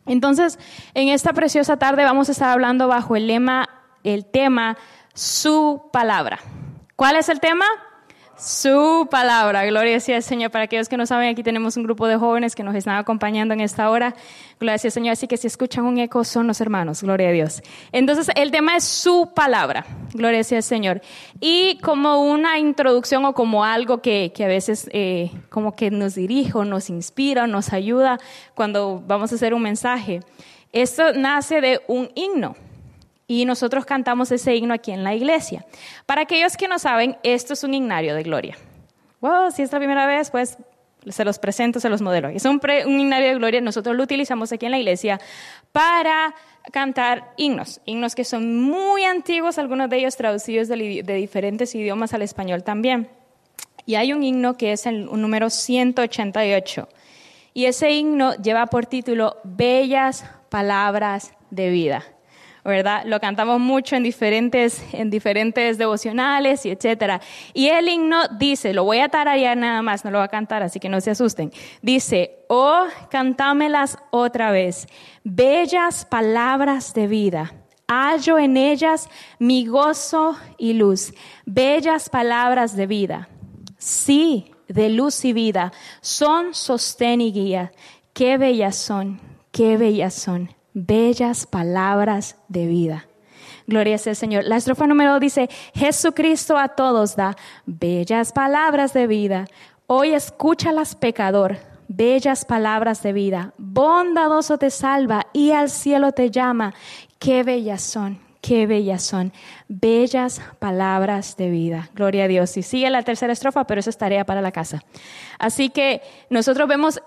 Entonces, en esta preciosa tarde vamos a estar hablando bajo el tema, su palabra. ¿Cuál es el tema? Su palabra. Gloria sea al Señor. Para aquellos que no saben, aquí tenemos un grupo de jóvenes que nos están acompañando en esta hora. Gloria sea al Señor. Así que si escuchan un eco, son los hermanos. Gloria a Dios. Entonces, el tema es su palabra. Gloria sea al Señor. Y como una introducción o como algo que a veces como que nos dirige, o nos inspira, o nos ayuda cuando vamos a hacer un mensaje. Esto nace de un himno. Y nosotros cantamos ese himno aquí en la iglesia. Para aquellos que no saben, esto es un himnario de gloria. Wow, si es la primera vez, pues se los presento, se los modelo. Es un himnario de gloria, nosotros lo utilizamos aquí en la iglesia para cantar himnos. Himnos que son muy antiguos, algunos de ellos traducidos de diferentes idiomas al español también. Y hay un himno que es el número 188. Y ese himno lleva por título Bellas Palabras de Vida. ¿Verdad? Lo cantamos mucho en diferentes devocionales y etcétera. Y el himno dice, lo voy a tararear nada más, no lo voy a cantar, así que no se asusten. Dice, oh, cantámelas otra vez, bellas palabras de vida. Hallo en ellas mi gozo y luz, bellas palabras de vida. Sí, de luz y vida, son sostén y guía. Qué bellas son, qué bellas son. Bellas palabras de vida. Gloria sea al Señor. La estrofa número 2 dice, Jesucristo a todos da bellas palabras de vida. Hoy escúchalas, pecador, bellas palabras de vida. Bondadoso te salva y al cielo te llama. Qué bellas son, qué bellas son. Bellas palabras de vida. Gloria a Dios. Y sigue la tercera estrofa, pero eso es tarea para la casa. Así que nosotros vemos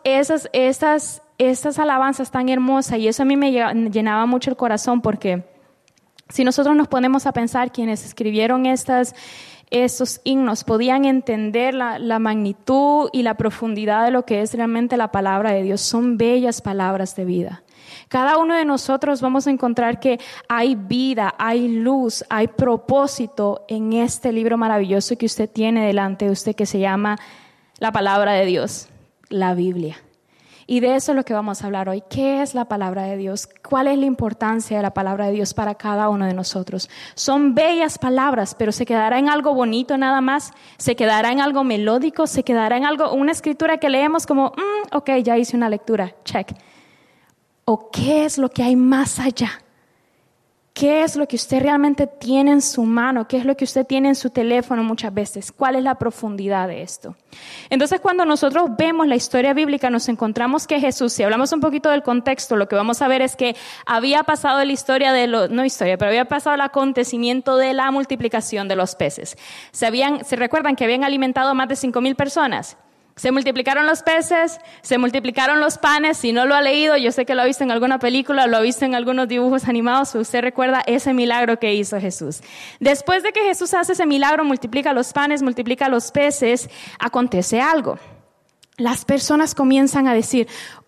estas alabanzas tan hermosas, y eso a mí me llenaba mucho el corazón, porque si nosotros nos ponemos a pensar, quienes escribieron estos himnos podían entender la magnitud y la profundidad de lo que es realmente la palabra de Dios. Son bellas palabras de vida. Cada uno de nosotros vamos a encontrar que hay vida, hay luz, hay propósito en este libro maravilloso que usted tiene delante de usted, que se llama la palabra de Dios, la Biblia. Y de eso es lo que vamos a hablar hoy. ¿Qué es la palabra de Dios? ¿Cuál es la importancia de la palabra de Dios para cada uno de nosotros? Son bellas palabras, pero ¿se quedará en algo bonito nada más? ¿Se quedará en algo melódico? ¿Se quedará en una escritura que leemos como, ok, ya hice una lectura, check? ¿O qué es lo que hay más allá? ¿Qué es lo que usted realmente tiene en su mano? ¿Qué es lo que usted tiene en su teléfono muchas veces? ¿Cuál es la profundidad de esto? Entonces, cuando nosotros vemos la historia bíblica, nos encontramos que Jesús, si hablamos un poquito del contexto, lo que vamos a ver es que había pasado había pasado el acontecimiento de la multiplicación de los peces. ¿Se recuerdan que habían alimentado a más de 5,000 personas? Se multiplicaron los peces, se multiplicaron los panes. Si no lo ha leído, yo sé que lo ha visto en alguna película, lo ha visto en algunos dibujos animados, usted recuerda ese milagro que hizo Jesús. Después de que Jesús hace ese milagro, multiplica los panes, multiplica los peces, acontece algo. Las personas comienzan a decir,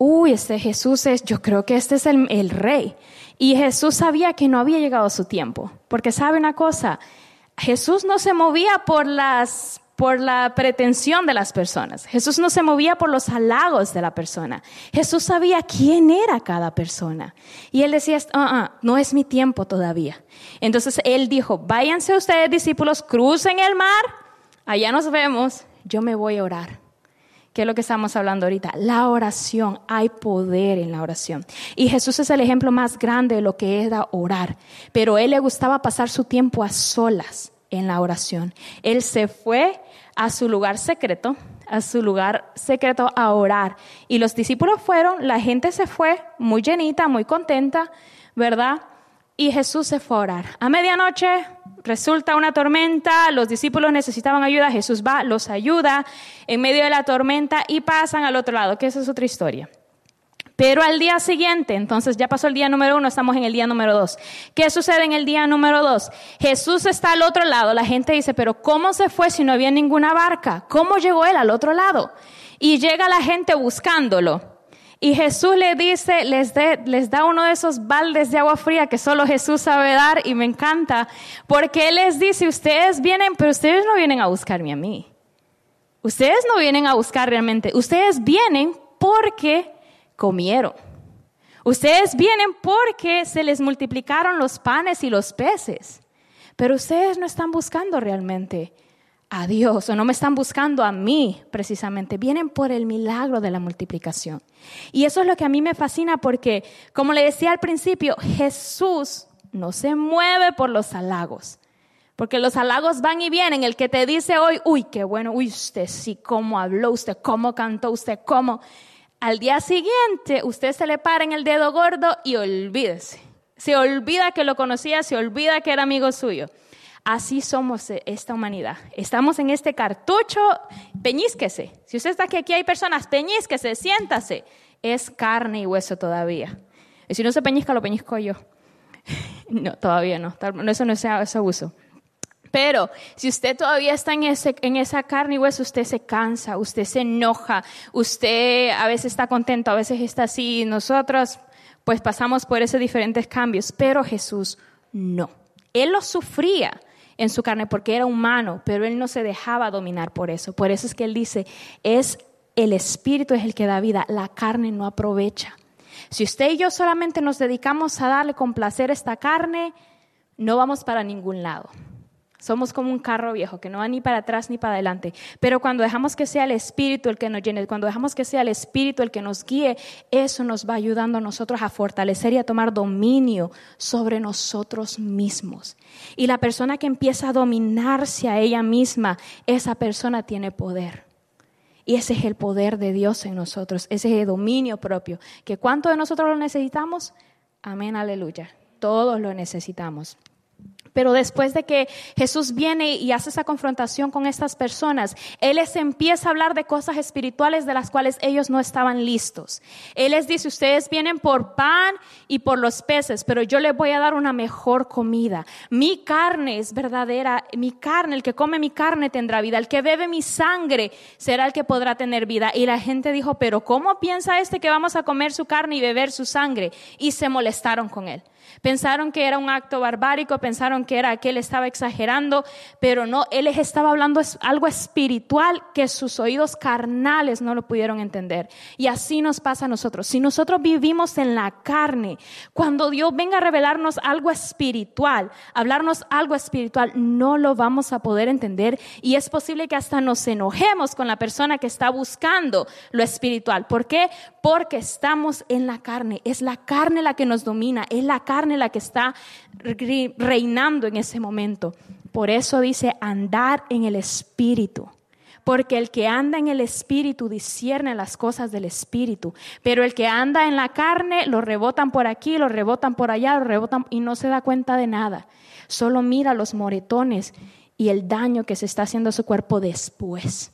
yo creo que este es el rey. Y Jesús sabía que no había llegado su tiempo, porque sabe una cosa, Jesús no se movía por la pretensión de las personas. Jesús no se movía por los halagos de la persona. Jesús sabía quién era cada persona. Y él decía, no es mi tiempo todavía. Entonces él dijo, váyanse ustedes, discípulos, crucen el mar, allá nos vemos, yo me voy a orar. ¿Qué es lo que estamos hablando ahorita? La oración, hay poder en la oración. Y Jesús es el ejemplo más grande de lo que era orar. Pero a él le gustaba pasar su tiempo a solas en la oración. Él se fue a su lugar secreto a orar. Y los discípulos fueron, la gente se fue muy llenita, muy contenta, ¿verdad? Y Jesús se fue a orar. A medianoche resulta una tormenta, los discípulos necesitaban ayuda, Jesús va, los ayuda en medio de la tormenta y pasan al otro lado, que esa es otra historia. Pero al día siguiente, entonces ya pasó el día número 1, estamos en el día número 2. ¿Qué sucede en el día número 2? Jesús está al otro lado. La gente dice, pero ¿cómo se fue si no había ninguna barca? ¿Cómo llegó él al otro lado? Y llega la gente buscándolo. Y Jesús les dice, les da uno de esos baldes de agua fría que solo Jesús sabe dar, y me encanta, porque Él les dice, ustedes vienen, pero ustedes no vienen a buscarme a mí. Ustedes no vienen a buscar realmente, ustedes vienen porque comieron. Ustedes vienen porque se les multiplicaron los panes y los peces. Pero ustedes no están buscando realmente a Dios o no me están buscando a mí precisamente. Vienen por el milagro de la multiplicación. Y eso es lo que a mí me fascina porque, como le decía al principio, Jesús no se mueve por los halagos. Porque los halagos van y vienen. El que te dice hoy, uy, qué bueno, uy, usted sí, cómo habló usted, cómo cantó usted, cómo. Al día siguiente, usted se le para en el dedo gordo y olvídese. Se olvida que lo conocía, se olvida que era amigo suyo. Así somos esta humanidad. Estamos en este cartucho, peñísquese. Si usted está aquí hay personas, peñísquese, siéntase. Es carne y hueso todavía. Y si no se peñisca, lo peñisco yo. No, todavía no. Eso no es abuso. Pero si usted todavía está en esa carne y hueso, usted se cansa, usted se enoja, usted a veces está contento, a veces está así. Nosotros pues pasamos por esos diferentes cambios, pero Jesús no. Él lo sufría en su carne porque era humano, pero Él no se dejaba dominar por eso. Por eso es que Él dice, es el Espíritu es el que da vida, la carne no aprovecha. Si usted y yo solamente nos dedicamos a darle con placer esta carne, no vamos para ningún lado. Somos como un carro viejo que no va ni para atrás ni para adelante. Pero cuando dejamos que sea el Espíritu el que nos llene, cuando dejamos que sea el Espíritu el que nos guíe, eso nos va ayudando a nosotros a fortalecer y a tomar dominio sobre nosotros mismos. Y la persona que empieza a dominarse a ella misma, esa persona tiene poder. Y ese es el poder de Dios en nosotros, ese es el dominio propio. ¿Que cuánto de nosotros lo necesitamos? Amén, aleluya. Todos lo necesitamos. Pero después de que Jesús viene y hace esa confrontación con estas personas, Él les empieza a hablar de cosas espirituales de las cuales ellos no estaban listos. Él les dice, ustedes vienen por pan y por los peces, pero yo les voy a dar una mejor comida. Mi carne es verdadera, mi carne, el que come mi carne tendrá vida, el que bebe mi sangre será el que podrá tener vida. Y la gente dijo, pero ¿cómo piensa que vamos a comer su carne y beber su sangre? Y se molestaron con Él. Pensaron que era un acto barbárico, pensaron que él estaba exagerando, pero no, Él les estaba hablando algo espiritual que sus oídos carnales no lo pudieron entender. Y así nos pasa a nosotros. Si nosotros vivimos en la carne, cuando Dios venga a revelarnos algo espiritual, hablarnos algo espiritual, no lo vamos a poder entender y es posible que hasta nos enojemos con la persona que está buscando lo espiritual. ¿Por qué? Porque estamos en la carne. Es la carne la que nos domina, es la carne la que está reinando en ese momento. Por eso dice andar en el Espíritu. Porque el que anda en el Espíritu discierne las cosas del Espíritu. Pero el que anda en la carne lo rebotan por aquí, lo rebotan por allá, lo rebotan y no se da cuenta de nada. Solo mira los moretones y el daño que se está haciendo a su cuerpo después.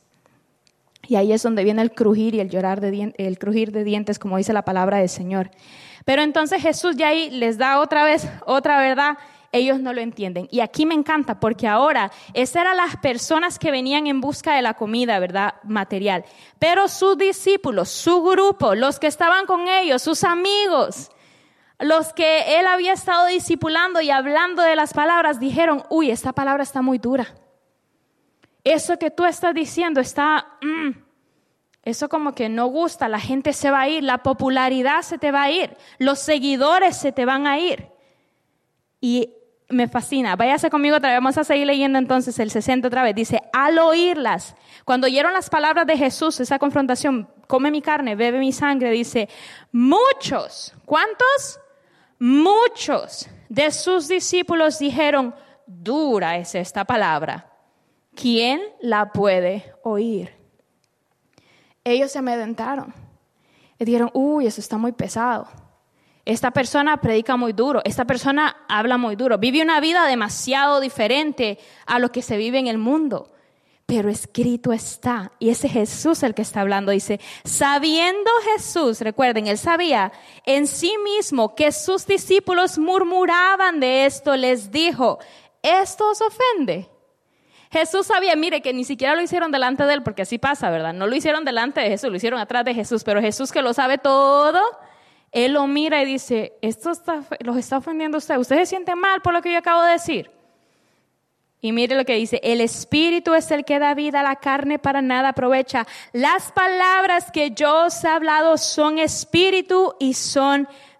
Y ahí es donde viene el crujir y el llorar el crujir de dientes, como dice la palabra del Señor. Pero entonces Jesús ya ahí les da otra vez otra verdad. Ellos no lo entienden. Y aquí me encanta porque ahora esas eran las personas que venían en busca de la comida, ¿verdad? Material. Pero sus discípulos, su grupo, los que estaban con ellos, sus amigos, los que Él había estado discipulando y hablando de las palabras, dijeron, uy, esta palabra está muy dura. Eso que tú estás diciendo eso como que no gusta, la gente se va a ir, la popularidad se te va a ir, los seguidores se te van a ir. Y me fascina, váyase conmigo otra vez, vamos a seguir leyendo entonces el 60 otra vez. Dice, al oírlas, cuando oyeron las palabras de Jesús, esa confrontación, come mi carne, bebe mi sangre, dice, muchos, ¿cuántos? Muchos de sus discípulos dijeron, dura es esta palabra. ¿Quién la puede oír? Ellos se amedrentaron y dijeron, uy, eso está muy pesado. Esta persona predica muy duro, esta persona habla muy duro, vive una vida demasiado diferente a lo que se vive en el mundo. Pero escrito está, y ese Jesús el que está hablando, dice, sabiendo Jesús, recuerden, Él sabía en sí mismo que sus discípulos murmuraban de esto, les dijo, ¿esto os ofende? Jesús sabía, mire, que ni siquiera lo hicieron delante de Él, porque así pasa, ¿verdad? No lo hicieron delante de Jesús, lo hicieron atrás de Jesús, pero Jesús que lo sabe todo, Él lo mira y dice, esto los está ofendiendo a ustedes. ¿Ustedes se sienten mal por lo que yo acabo de decir? Y mire lo que dice, el Espíritu es el que da vida, la carne para nada aprovecha. Las palabras que yo os he hablado son Espíritu y son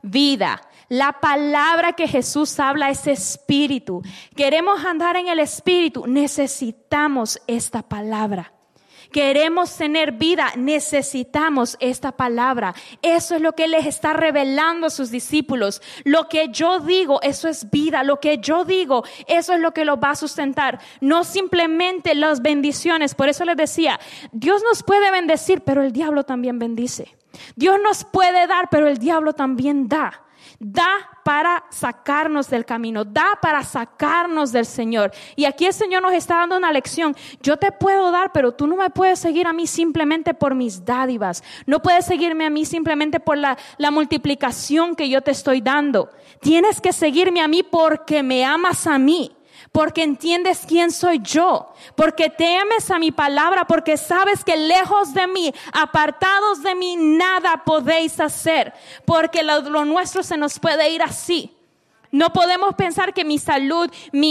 vida. La palabra que Jesús habla es espíritu. Queremos andar en el espíritu, necesitamos esta palabra. Queremos tener vida, necesitamos esta palabra. Eso es lo que Él les está revelando a sus discípulos. Lo que yo digo, eso es vida. Lo que yo digo, eso es lo que los va a sustentar. No simplemente las bendiciones. Por eso les decía, Dios nos puede bendecir, pero el diablo también bendice. Dios nos puede dar, pero el diablo también da. Da para sacarnos del camino, da para sacarnos del Señor. Y aquí el Señor nos está dando una lección. Yo te puedo dar, pero tú no me puedes seguir a mí simplemente por mis dádivas. No puedes seguirme a mí simplemente por la multiplicación que yo te estoy dando. Tienes que seguirme a mí porque me amas a mí. Porque entiendes quién soy yo, porque temes a mi palabra, porque sabes que lejos de mí, apartados de mí, nada podéis hacer, porque lo nuestro se nos puede ir así. No podemos pensar que mi salud,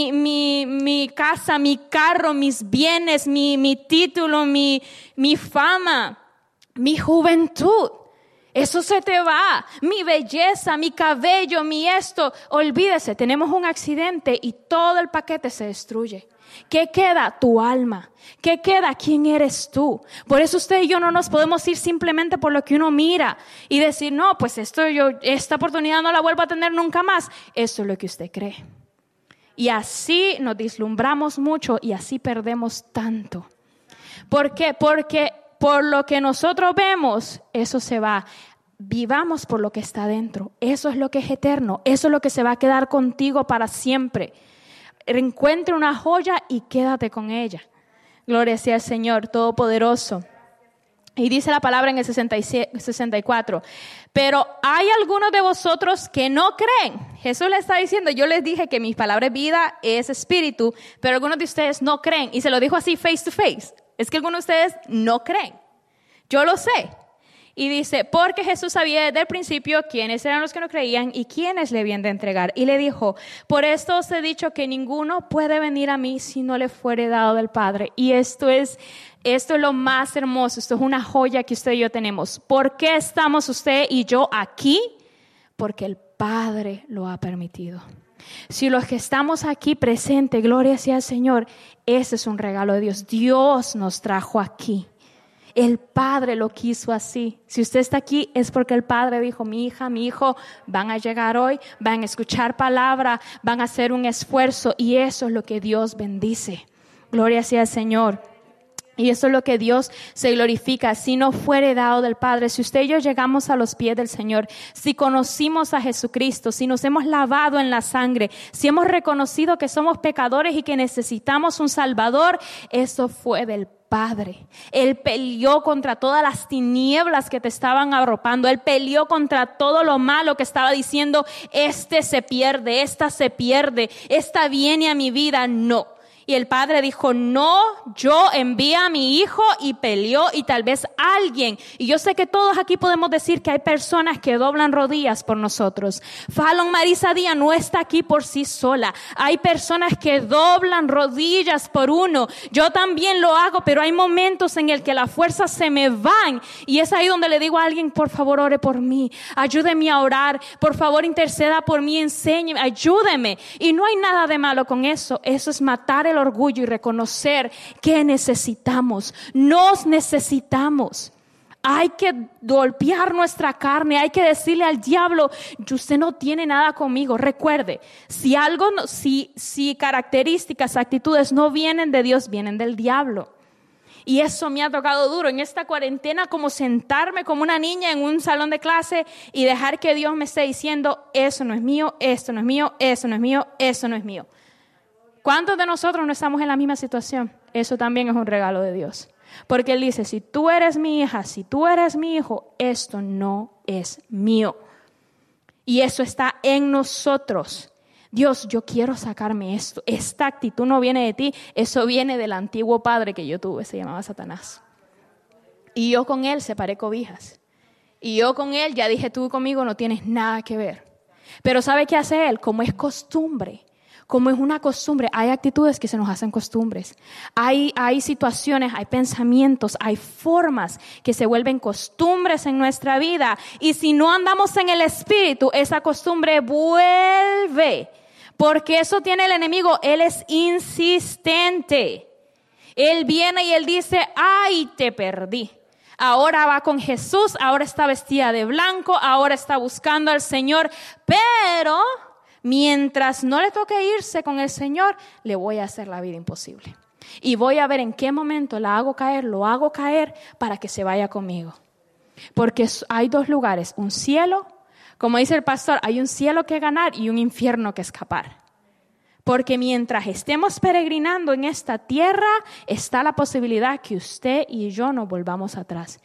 mi casa, mi carro, mis bienes, mi título, mi fama, mi juventud, eso se te va, mi belleza, mi cabello, mi esto. Olvídese, tenemos un accidente y todo el paquete se destruye. ¿Qué queda? Tu alma. ¿Qué queda? ¿Quién eres tú? Por eso usted y yo no nos podemos ir simplemente por lo que uno mira y decir, no, pues esta oportunidad no la vuelvo a tener nunca más. Eso es lo que usted cree. Y así nos deslumbramos mucho y así perdemos tanto. ¿Por qué? Porque por lo que nosotros vemos, eso se va. Vivamos por lo que está dentro. Eso es lo que es eterno. Eso es lo que se va a quedar contigo para siempre. Encuentra una joya y quédate con ella. Gloria sea al Señor Todopoderoso. Y dice la palabra en el 64. Pero hay algunos de vosotros que no creen. Jesús le está diciendo, yo les dije que mi palabra es vida, es espíritu, pero algunos de ustedes no creen. Y se lo dijo así face to face. Es que algunos de ustedes no creen. Yo lo sé. Y dice, porque Jesús sabía desde el principio quiénes eran los que no creían y quiénes le habían de entregar. Y le dijo, por esto os he dicho que ninguno puede venir a mí si no le fuere dado del Padre. Y esto es lo más hermoso. Esto es una joya que usted y yo tenemos. ¿Por qué estamos usted y yo aquí? Porque el Padre lo ha permitido. Si los que estamos aquí presentes, gloria sea al Señor, ese es un regalo de Dios. Dios nos trajo aquí. El Padre lo quiso así. Si usted está aquí es porque el Padre dijo, mi hija, mi hijo van a llegar hoy, van a escuchar palabra, van a hacer un esfuerzo y eso es lo que Dios bendice. Gloria sea al Señor. Y eso es lo que Dios se glorifica. Si no fuere dado del Padre, si usted y yo llegamos a los pies del Señor, si conocimos a Jesucristo, si nos hemos lavado en la sangre, si hemos reconocido que somos pecadores y que necesitamos un Salvador, eso fue del Padre. Él peleó contra todas las tinieblas que te estaban arropando. Él peleó contra todo lo malo que estaba diciendo, este se pierde, esta se pierde, esta viene a mi vida. No. Y el Padre dijo, no, yo envié a mi hijo y peleó y tal vez alguien. Y yo sé que todos aquí podemos decir que hay personas que doblan rodillas por nosotros. Fallon Marisa Díaz no está aquí por sí sola. Hay personas que doblan rodillas por uno. Yo también lo hago, pero hay momentos en el que las fuerzas se me van. Y es ahí donde le digo a alguien, por favor, ore por mí. Ayúdeme a orar. Por favor, interceda por mí. Enséñeme, ayúdeme. Y no hay nada de malo con eso. Eso es matar el orgullo y reconocer que necesitamos, nos necesitamos. Hay que golpear nuestra carne, hay que decirle al diablo, usted no tiene nada conmigo. Recuerde, si características, actitudes no vienen de Dios, vienen del diablo. Y eso me ha tocado duro en esta cuarentena, como sentarme como una niña en un salón de clase y dejar que Dios me esté diciendo, eso no es mío, esto no es mío, eso no es mío, eso no es mío. ¿Cuántos de nosotros no estamos en la misma situación? Eso también es un regalo de Dios. Porque Él dice, si tú eres mi hija, si tú eres mi hijo, esto no es mío. Y eso está en nosotros. Dios, yo quiero sacarme esto. Esta actitud no viene de ti, eso viene del antiguo padre que yo tuve, se llamaba Satanás. Y yo con él separé cobijas. Y yo con él ya dije, tú conmigo no tienes nada que ver. Pero ¿sabe qué hace él? Como es costumbre, como es una costumbre, hay actitudes que se nos hacen costumbres. Hay situaciones, hay pensamientos, hay formas que se vuelven costumbres en nuestra vida. Y si no andamos en el Espíritu, esa costumbre vuelve. Porque eso tiene el enemigo, él es insistente. Él viene y él dice, ¡ay, te perdí! Ahora va con Jesús, ahora está vestida de blanco, ahora está buscando al Señor, pero mientras no le toque irse con el Señor, le voy a hacer la vida imposible. Y voy a ver en qué momento lo hago caer para que se vaya conmigo. Porque hay dos lugares, un cielo, como dice el pastor, hay un cielo que ganar y un infierno que escapar. Porque mientras estemos peregrinando en esta tierra, está la posibilidad que usted y yo nos volvamos atrás.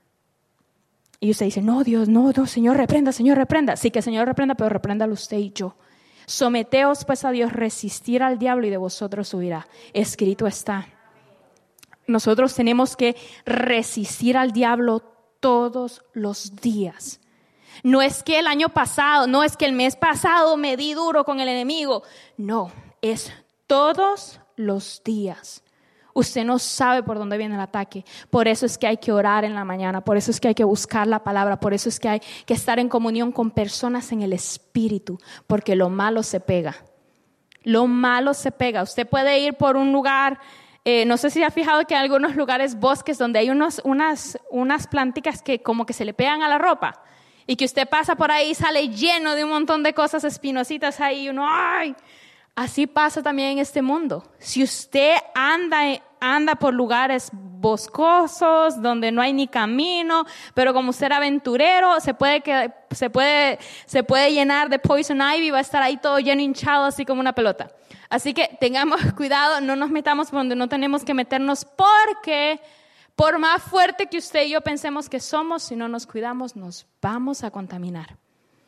Y usted dice, no, Dios, no, Señor, reprenda. Sí, que el Señor reprenda, pero repréndalo usted y yo. Someteos pues a Dios, resistir al diablo y de vosotros huirá. Escrito está. Nosotros tenemos que resistir al diablo todos los días. No es que el año pasado, no es que el mes pasado me di duro con el enemigo. No, es todos los días. Usted no sabe por dónde viene el ataque. Por eso es que hay que orar en la mañana. Por eso es que hay que buscar la palabra. Por eso es que hay que estar en comunión con personas en el Espíritu. Porque lo malo se pega. Lo malo se pega. Usted puede ir por un lugar, no sé si ha fijado que hay algunos lugares, bosques, donde hay unas plantitas que como que se le pegan a la ropa. Y que usted pasa por ahí y sale lleno de un montón de cosas espinositas ahí. Y uno, ¡ay! Así pasa también en este mundo. Si usted anda por lugares boscosos, donde no hay ni camino, pero como usted era aventurero, se puede llenar de poison ivy, va a estar ahí todo lleno, hinchado, así como una pelota. Así que tengamos cuidado, no nos metamos por donde no tenemos que meternos, porque por más fuerte que usted y yo pensemos que somos, si no nos cuidamos, nos vamos a contaminar.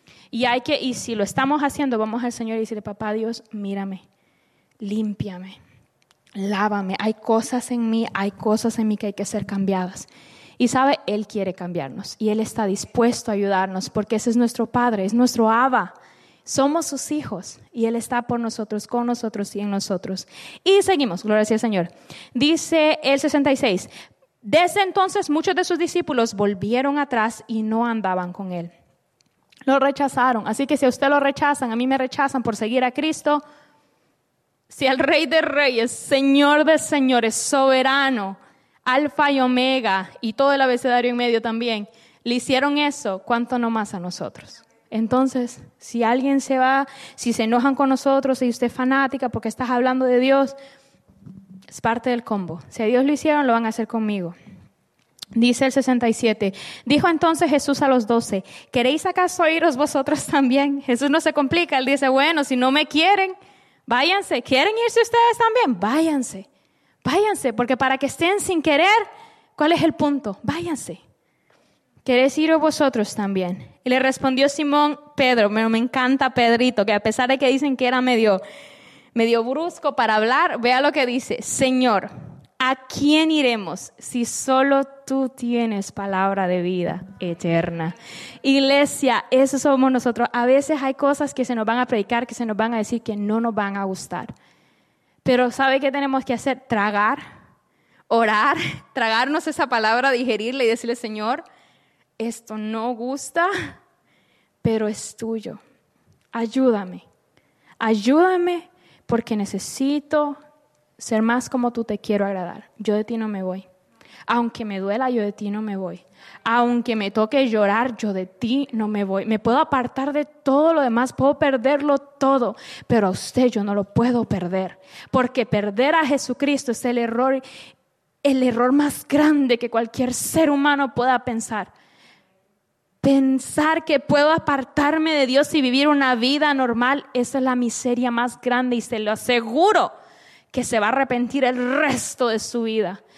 Y si lo estamos haciendo, vamos al Señor y decirle, papá Dios, mírame, límpiame, lávame. Hay cosas en mí que hay que ser cambiadas. Y sabe, Él quiere cambiarnos y Él está dispuesto a ayudarnos, porque ese es nuestro Padre, es nuestro Abba. Somos sus hijos y Él está por nosotros, con nosotros y en nosotros. Y seguimos, gloria al Señor. Dice el 66, desde entonces muchos de sus discípulos volvieron atrás y no andaban con Él. Lo rechazaron. Así que si a usted lo rechazan, a mí me rechazan por seguir a Cristo, si al Rey de Reyes, Señor de Señores, soberano, Alfa y Omega y todo el abecedario en medio también, le hicieron eso, ¿cuánto no más a nosotros? Entonces, si alguien se va, si se enojan con nosotros, si usted es fanática porque estás hablando de Dios, es parte del combo. Si a Dios lo hicieron, lo van a hacer conmigo. Dice el 67, dijo entonces Jesús a los 12, ¿queréis acaso iros vosotros también? Jesús no se complica, Él dice, bueno, si no me quieren, váyanse. ¿Quieren irse ustedes también? Váyanse, porque para que estén sin querer, ¿cuál es el punto? Váyanse. ¿Queréis iros vosotros también? Y le respondió Simón Pedro, me encanta Pedrito, que a pesar de que dicen que era medio brusco para hablar, vea lo que dice, Señor, ¿a quién iremos si solo tú tienes palabra de vida eterna? Iglesia, eso somos nosotros. A veces hay cosas que se nos van a predicar, que se nos van a decir que no nos van a gustar. Pero ¿sabe qué tenemos que hacer? Tragar, orar, tragarnos esa palabra, digerirla y decirle, Señor, esto no gusta, pero es tuyo. Ayúdame porque necesito ser más como tú, te quiero agradar. Yo de ti no me voy. Aunque me duela, yo de ti no me voy. Aunque me toque llorar, yo de ti no me voy. Me puedo apartar de todo lo demás, puedo perderlo todo, pero a usted yo no lo puedo perder. Porque perder a Jesucristo es el error más grande que cualquier ser humano pueda pensar. Pensar que puedo apartarme de Dios y vivir una vida normal, esa es la miseria más grande y se lo aseguro que se va a arrepentir el resto de su vida.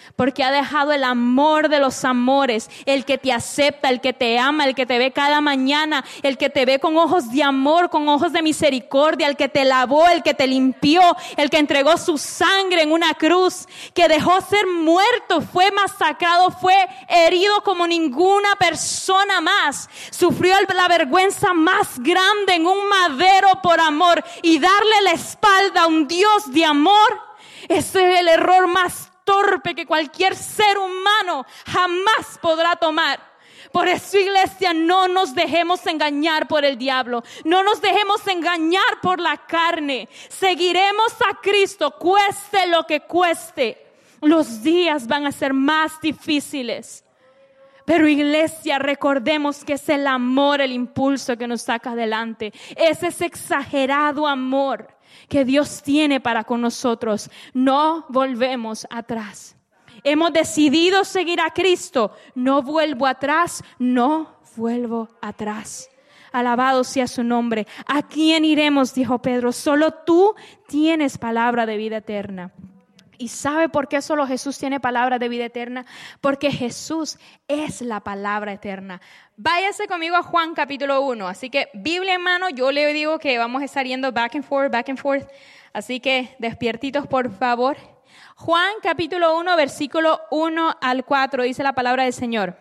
porque ha dejado el amor de los amores, el que te acepta, el que te ama, el que te ve cada mañana, el que te ve con ojos de amor, con ojos de misericordia, el que te lavó, el que te limpió, el que entregó su sangre en una cruz, que dejó ser muerto, fue masacrado, fue herido como ninguna persona más, sufrió la vergüenza más grande en un madero por amor, y darle la espalda a un Dios de amor, ese es el error más torpe que cualquier ser humano jamás podrá tomar. Por eso, iglesia, no nos dejemos engañar por el diablo, no nos dejemos engañar por la carne. Seguiremos a Cristo, cueste lo que cueste. Los días van a ser más difíciles, pero, iglesia, recordemos que es el amor el impulso que nos saca adelante. Es ese exagerado amor que Dios tiene para con nosotros. No volvemos atrás. Hemos decidido seguir a Cristo. No vuelvo atrás, no vuelvo atrás. Alabado sea su nombre. ¿A quién iremos?, dijo Pedro. Solo tú tienes palabra de vida eterna. ¿Y sabe por qué solo Jesús tiene palabra de vida eterna? Porque Jesús es la palabra eterna. Váyase conmigo a Juan capítulo 1. Así que Biblia en mano, yo le digo que vamos a estar yendo back and forth. Así que despiertitos, por favor. Juan capítulo 1, versículo 1 al 4, dice la palabra del Señor.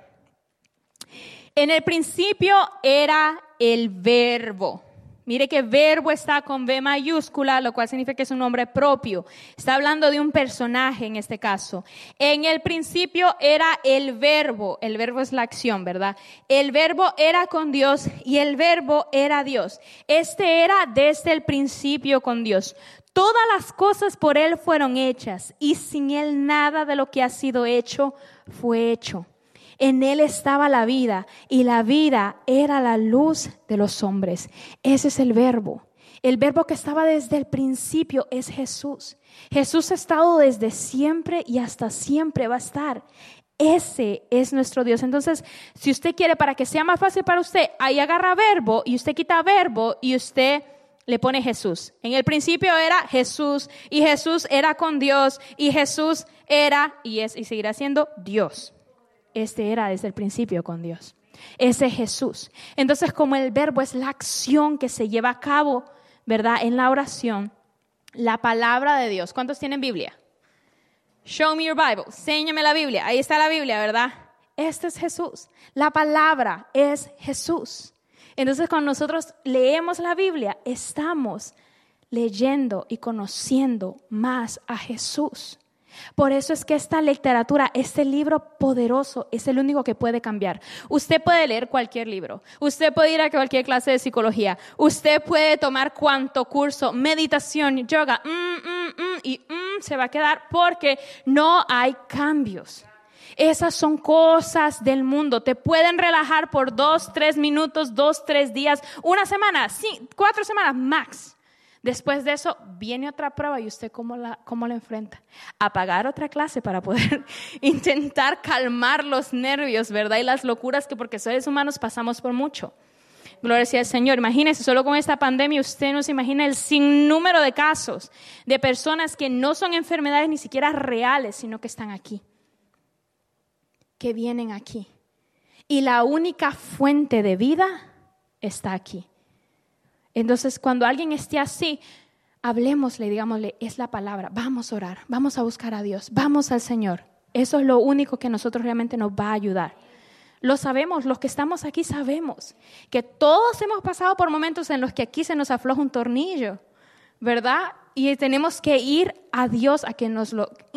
En el principio era el Verbo. Mire que verbo está con V mayúscula, lo cual significa que es un nombre propio. Está hablando de un personaje en este caso. En el principio era el verbo es la acción, ¿verdad? El verbo era con Dios y el verbo era Dios. Este era desde el principio con Dios. Todas las cosas por Él fueron hechas y sin Él nada de lo que ha sido hecho fue hecho. En Él estaba la vida y la vida era la luz de los hombres. Ese es el verbo. El verbo que estaba desde el principio es Jesús. Jesús ha estado desde siempre y hasta siempre va a estar. Ese es nuestro Dios. Entonces, si usted quiere, para que sea más fácil para usted, ahí agarra verbo y usted quita verbo y usted le pone Jesús. En el principio era Jesús y Jesús era con Dios y Jesús era y seguirá siendo Dios. Este era desde el principio con Dios. Ese es Jesús. Entonces, como el verbo es la acción que se lleva a cabo, ¿verdad?, en la oración, la palabra de Dios. ¿Cuántos tienen Biblia? Show me your Bible. Enséñame la Biblia. Ahí está la Biblia, ¿verdad? Este es Jesús. La palabra es Jesús. Entonces, cuando nosotros leemos la Biblia, estamos leyendo y conociendo más a Jesús. Por eso es que esta literatura, este libro poderoso, es el único que puede cambiar. Usted puede leer cualquier libro, usted puede ir a cualquier clase de psicología, usted puede tomar cuanto curso, meditación, yoga, se va a quedar porque no hay cambios. Esas son cosas del mundo. Te pueden relajar por 2, 3 minutos, 2, 3 días, una semana, sí, 4 semanas max. Después de eso viene otra prueba y usted ¿cómo la enfrenta? A pagar otra clase para poder intentar calmar los nervios, ¿verdad? Y las locuras que porque seres humanos pasamos por mucho. Gloria sea al Señor. Imagínese, solo con esta pandemia usted no se imagina el sinnúmero de casos de personas que no son enfermedades ni siquiera reales, sino que están aquí, que vienen aquí. Y la única fuente de vida está aquí. Entonces, cuando alguien esté así, hablemosle, digámosle, es la palabra, vamos a orar, vamos a buscar a Dios, vamos al Señor. Eso es lo único que nosotros realmente nos va a ayudar. Lo sabemos, los que estamos aquí sabemos que todos hemos pasado por momentos en los que aquí se nos afloja un tornillo, ¿verdad? Y tenemos que ir a Dios a que nos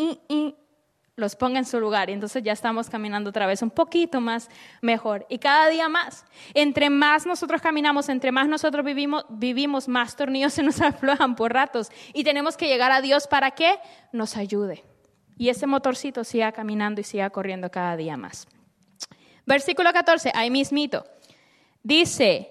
los ponga en su lugar. Y entonces ya estamos caminando otra vez un poquito más mejor. Y cada día más. Entre más nosotros caminamos, entre más nosotros vivimos, más tornillos se nos aflojan por ratos. Y tenemos que llegar a Dios para que nos ayude. Y ese motorcito siga caminando y siga corriendo cada día más. Versículo 14, ahí mismito. Dice,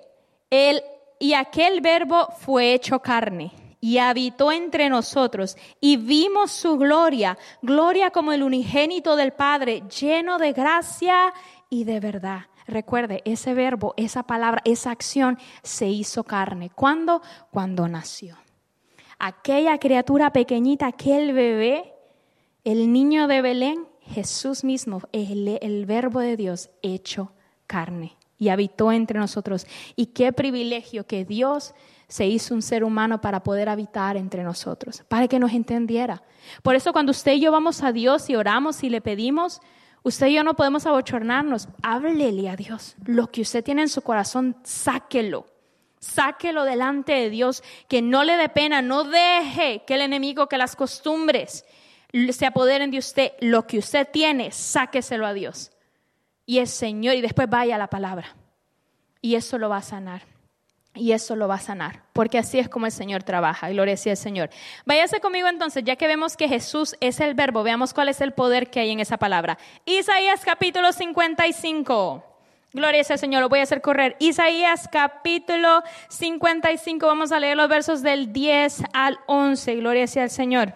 y aquel verbo fue hecho carne y habitó entre nosotros y vimos su gloria, gloria como el unigénito del Padre, lleno de gracia y de verdad. Recuerde, ese verbo, esa palabra, esa acción se hizo carne. ¿Cuándo? Cuando nació. Aquella criatura pequeñita, aquel bebé, el niño de Belén, Jesús mismo, el verbo de Dios hecho carne y habitó entre nosotros. Y qué privilegio que Dios se hizo un ser humano para poder habitar entre nosotros, para que nos entendiera. Por eso cuando usted y yo vamos a Dios y oramos y le pedimos, usted y yo no podemos abochornarnos. Háblele a Dios. Lo que usted tiene en su corazón, sáquelo. Sáquelo delante de Dios, que no le dé pena. No deje que el enemigo, que las costumbres se apoderen de usted. Lo que usted tiene, sáqueselo a Dios. Y el Señor, y después vaya a la palabra. Y eso lo va a sanar. Y eso lo va a sanar, porque así es como el Señor trabaja. Gloria sea al Señor. Váyase conmigo entonces, ya que vemos que Jesús es el verbo, veamos cuál es el poder que hay en esa palabra. Isaías capítulo 55. Gloria sea al Señor, lo voy a hacer correr. Isaías capítulo 55, vamos a leer los versos del 10 al 11. Gloria sea al Señor.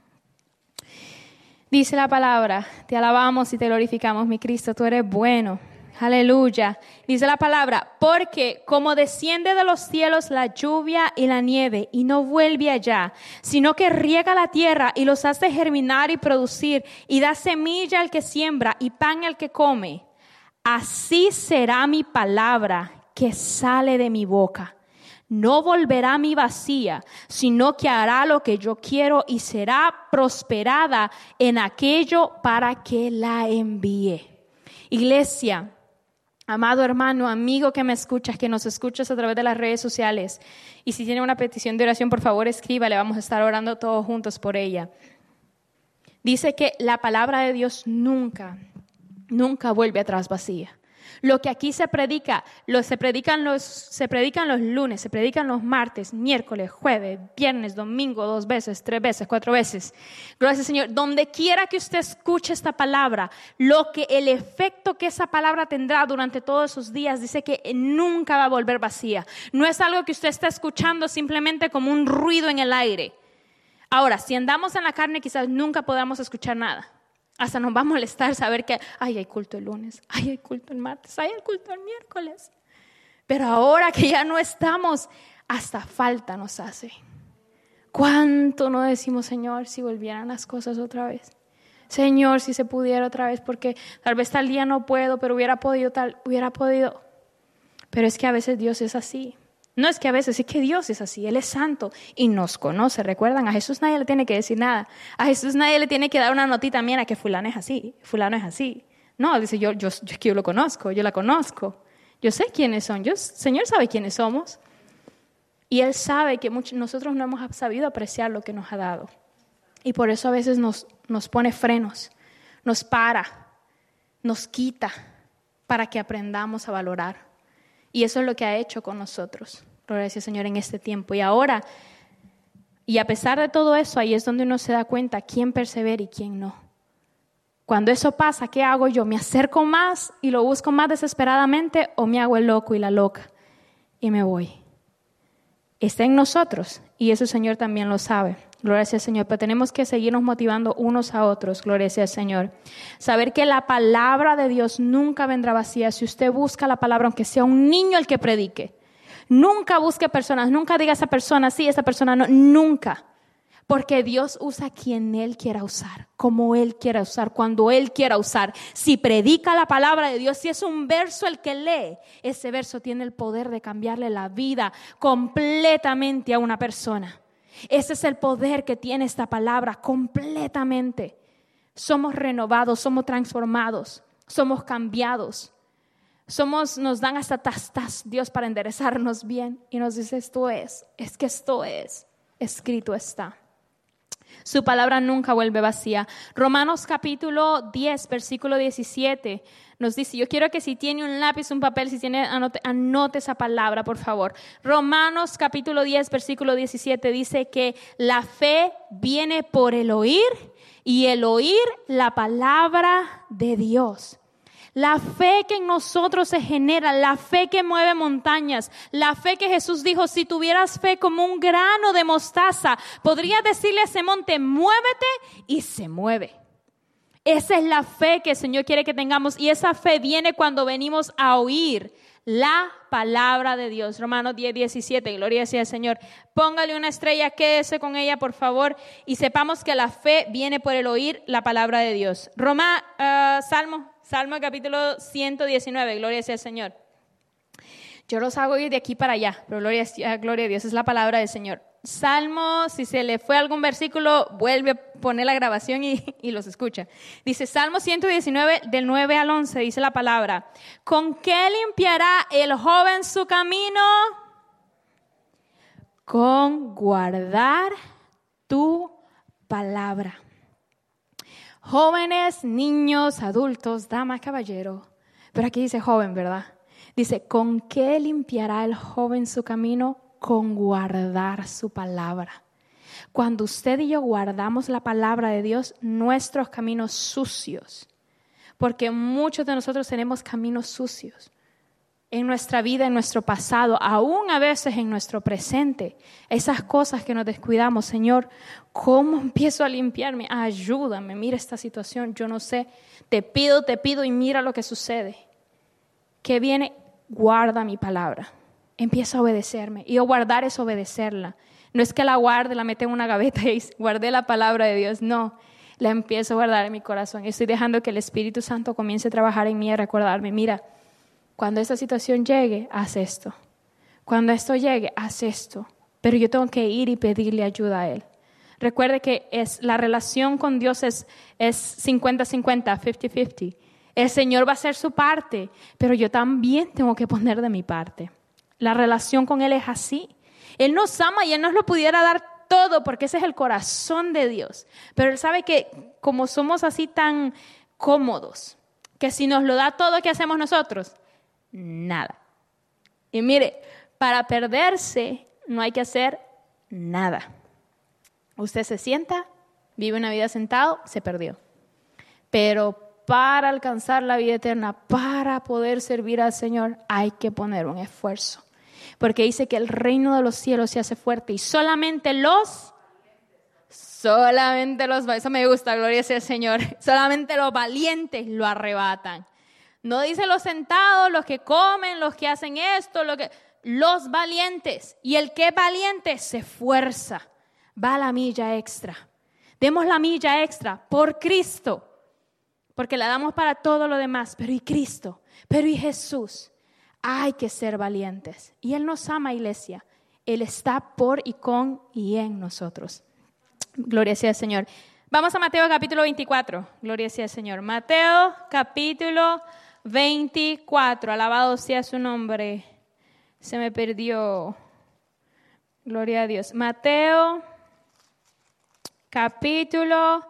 Dice la palabra, te alabamos y te glorificamos, mi Cristo, tú eres bueno. Aleluya. Dice la palabra, porque como desciende de los cielos la lluvia y la nieve y no vuelve allá, sino que riega la tierra y los hace germinar y producir y da semilla al que siembra y pan al que come, así será mi palabra que sale de mi boca. No volverá a mí vacía, sino que hará lo que yo quiero y será prosperada en aquello para que la envíe. Iglesia, amado hermano, amigo que me escuchas, que nos escuchas a través de las redes sociales, y si tiene una petición de oración, por favor escríbale, vamos a estar orando todos juntos por ella. Dice que la palabra de Dios nunca vuelve atrás vacía. Lo que aquí se predican los lunes, se predican los martes, miércoles, jueves, viernes, domingo, 2 veces, 3 veces, 4 veces. Gracias al Señor. Donde quiera que usted escuche esta palabra, el efecto que esa palabra tendrá durante todos esos días, dice que nunca va a volver vacía. No es algo que usted está escuchando simplemente como un ruido en el aire. Ahora, si andamos en la carne, quizás nunca podamos escuchar nada. Hasta nos va a molestar saber que hay culto el lunes, hay culto el martes, hay el culto el miércoles. Pero ahora que ya no estamos, hasta falta nos hace. ¿Cuánto no decimos, Señor, si volvieran las cosas otra vez? Señor, si se pudiera otra vez, porque tal vez tal día no puedo, pero hubiera podido. Pero es que a veces Dios es así. No es que a veces, es que Dios es así, Él es santo y nos conoce. Recuerdan, a Jesús nadie le tiene que decir nada. A Jesús nadie le tiene que dar una notita, mira que fulano es así, fulano es así. No, dice, yo lo conozco, yo la conozco. Yo sé quiénes son, Señor sabe quiénes somos. Y Él sabe que nosotros no hemos sabido apreciar lo que nos ha dado. Y por eso a veces nos pone frenos, nos para, nos quita para que aprendamos a valorar. Y eso es lo que ha hecho con nosotros. Gracias, Señor, en este tiempo. Y ahora, y a pesar de todo eso, ahí es donde uno se da cuenta quién persevera y quién no. Cuando eso pasa, ¿qué hago yo? ¿Me acerco más y lo busco más desesperadamente o me hago el loco y la loca y me voy? Está en nosotros y eso el Señor también lo sabe. Gloria sea al Señor, pero tenemos que seguirnos motivando unos a otros, gloria sea al Señor. Saber que la palabra de Dios nunca vendrá vacía. Si usted busca la palabra, aunque sea un niño el que predique, nunca busque personas, nunca diga a esa persona sí, esa persona no, nunca. Porque Dios usa a quien Él quiera usar, como Él quiera usar, cuando Él quiera usar. Si predica la palabra de Dios, si es un verso el que lee, ese verso tiene el poder de cambiarle la vida completamente a una persona. Ese es el poder que tiene esta palabra completamente. Somos renovados, somos transformados, somos cambiados. Nos dan hasta tastas Dios para enderezarnos bien y nos dice esto es escrito está. Su palabra nunca vuelve vacía. Romanos capítulo 10, versículo 17 nos dice, yo quiero que si tiene un lápiz, un papel, si tiene, anote esa palabra, por favor. Romanos capítulo 10, versículo 17 dice que la fe viene por el oír y el oír la palabra de Dios. La fe que en nosotros se genera, la fe que mueve montañas, la fe que Jesús dijo, si tuvieras fe como un grano de mostaza, podrías decirle a ese monte, muévete y se mueve. Esa es la fe que el Señor quiere que tengamos, y esa fe viene cuando venimos a oír la palabra de Dios. Romanos 10:17, gloria sea al Señor. Póngale una estrella, quédese con ella, por favor, y sepamos que la fe viene por el oír la palabra de Dios. Salmo capítulo 119, gloria sea al Señor. Yo los hago ir de aquí para allá, pero gloria a Dios, es la palabra del Señor. Salmo, si se le fue algún versículo, vuelve a poner la grabación y los escucha. Dice Salmo 119, del 9 al 11, dice la palabra: ¿con qué limpiará el joven su camino? Con guardar tu palabra. Jóvenes, niños, adultos, damas, caballeros. Pero aquí dice joven, ¿verdad? Dice, ¿con qué limpiará el joven su camino? Con guardar su palabra. Cuando usted y yo guardamos la palabra de Dios, nuestros caminos sucios, porque muchos de nosotros tenemos caminos sucios en nuestra vida, en nuestro pasado, aún a veces en nuestro presente, esas cosas que nos descuidamos. Señor, ¿cómo empiezo a limpiarme? Ayúdame, mira esta situación, yo no sé, te pido y mira lo que sucede. ¿Qué viene? Guarda mi palabra. Empieza a obedecerme. Y guardar es obedecerla. No es que la guarde, la mete en una gaveta y guardé la palabra de Dios. No, la empiezo a guardar en mi corazón. Estoy dejando que el Espíritu Santo comience a trabajar en mí y a recordarme, mira, cuando esta situación llegue, haz esto. Cuando esto llegue, haz esto. Pero yo tengo que ir y pedirle ayuda a Él. Recuerde que la relación con Dios es 50-50, 50-50. El Señor va a hacer su parte, pero yo también tengo que poner de mi parte. La relación con Él es así. Él nos ama y Él nos lo pudiera dar todo porque ese es el corazón de Dios. Pero Él sabe que como somos así tan cómodos, que si nos lo da todo, ¿qué hacemos nosotros? Nada. Y mire, para perderse no hay que hacer nada. Usted se sienta, vive una vida sentado, se perdió. Pero para alcanzar la vida eterna, para poder servir al Señor, hay que poner un esfuerzo. Porque dice que el reino de los cielos se hace fuerte y solamente los, eso me gusta, gloria sea al Señor, solamente los valientes lo arrebatan. No dice los sentados, los que comen, los que hacen esto, los valientes. Y el que es valiente se esfuerza, va a la milla extra. Demos la milla extra por Cristo, porque la damos para todo lo demás, pero ¿y Cristo? ¿Pero y Jesús? Hay que ser valientes. Y Él nos ama, iglesia. Él está por y con y en nosotros. Gloria sea al Señor. Vamos a Mateo capítulo 24. Gloria sea al Señor. Mateo capítulo 24. Alabado sea su nombre. Se me perdió. Gloria a Dios. Mateo capítulo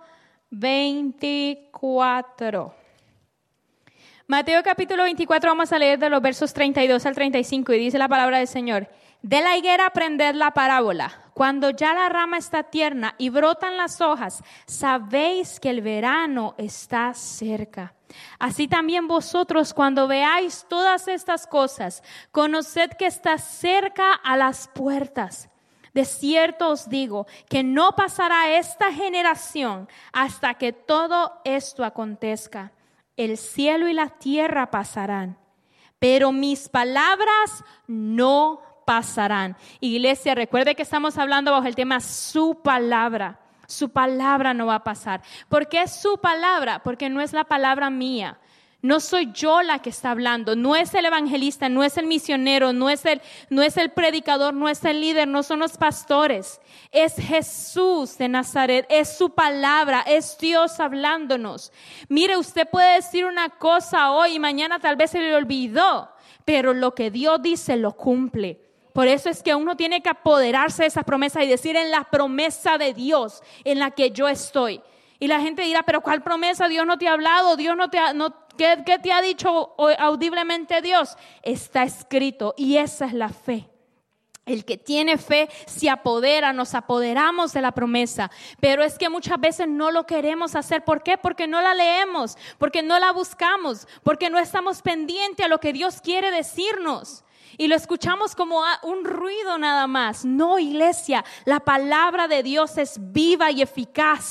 24. Mateo capítulo 24, vamos a leer de los versos 32 al 35 y dice la palabra del Señor: de la higuera aprended la parábola. Cuando ya la rama está tierna y brotan las hojas, sabéis que el verano está cerca. Así también vosotros, cuando veáis todas estas cosas, conoced que está cerca a las puertas. De cierto os digo que no pasará esta generación hasta que todo esto acontezca. El cielo y la tierra pasarán, pero mis palabras no pasarán. Iglesia, recuerde que estamos hablando bajo el tema su palabra. Su palabra no va a pasar. ¿Por qué su palabra? Porque no es la palabra mía. No soy yo la que está hablando, no es el evangelista, no es el misionero, no es el predicador, no es el líder, no son los pastores. Es Jesús de Nazaret, es su palabra, es Dios hablándonos. Mire, usted puede decir una cosa hoy y mañana tal vez se le olvidó, pero lo que Dios dice lo cumple. Por eso es que uno tiene que apoderarse de esa promesa y decir en la promesa de Dios en la que yo estoy. Y la gente dirá, pero ¿cuál promesa? Dios no te ha hablado, Dios no te ha... ¿Qué te ha dicho audiblemente Dios? Está escrito y esa es la fe. El que tiene fe se apodera, nos apoderamos de la promesa. Pero es que muchas veces no lo queremos hacer. ¿Por qué? Porque no la leemos, porque no la buscamos, porque no estamos pendientes a lo que Dios quiere decirnos. Y lo escuchamos como un ruido nada más. No, iglesia, la palabra de Dios es viva y eficaz.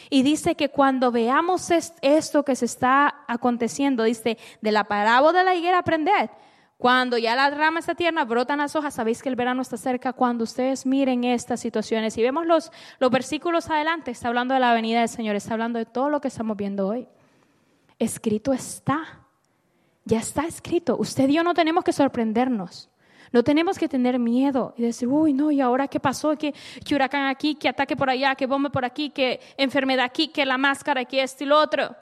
Y dice que cuando veamos esto que se está aconteciendo, dice, de la parábola de la higuera aprended. Cuando ya la rama está tierna, brotan las hojas, sabéis que el verano está cerca. Cuando ustedes miren estas situaciones y vemos los versículos adelante, está hablando de la venida del Señor, está hablando de todo lo que estamos viendo hoy. Escrito está, ya está escrito. Usted y yo no tenemos que sorprendernos. No tenemos que tener miedo y decir, uy, no, ¿y ahora qué pasó? ¿Qué huracán aquí? ¿Qué ataque por allá? ¿Qué bomba por aquí? ¿Qué enfermedad aquí? ¿Qué la máscara? ¿Qué esto y lo otro?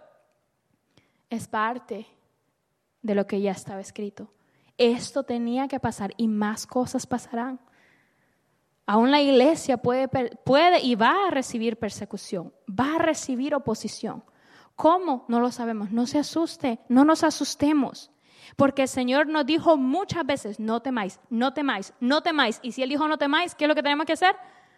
Es parte de lo que ya estaba escrito. Esto tenía que pasar y más cosas pasarán. Aún la iglesia puede y va a recibir persecución, va a recibir oposición. ¿Cómo? No lo sabemos. No se asuste, no nos asustemos. Porque el Señor nos dijo muchas veces, no temáis, no temáis, no temáis. Y si Él dijo no temáis, ¿qué es lo que tenemos que hacer?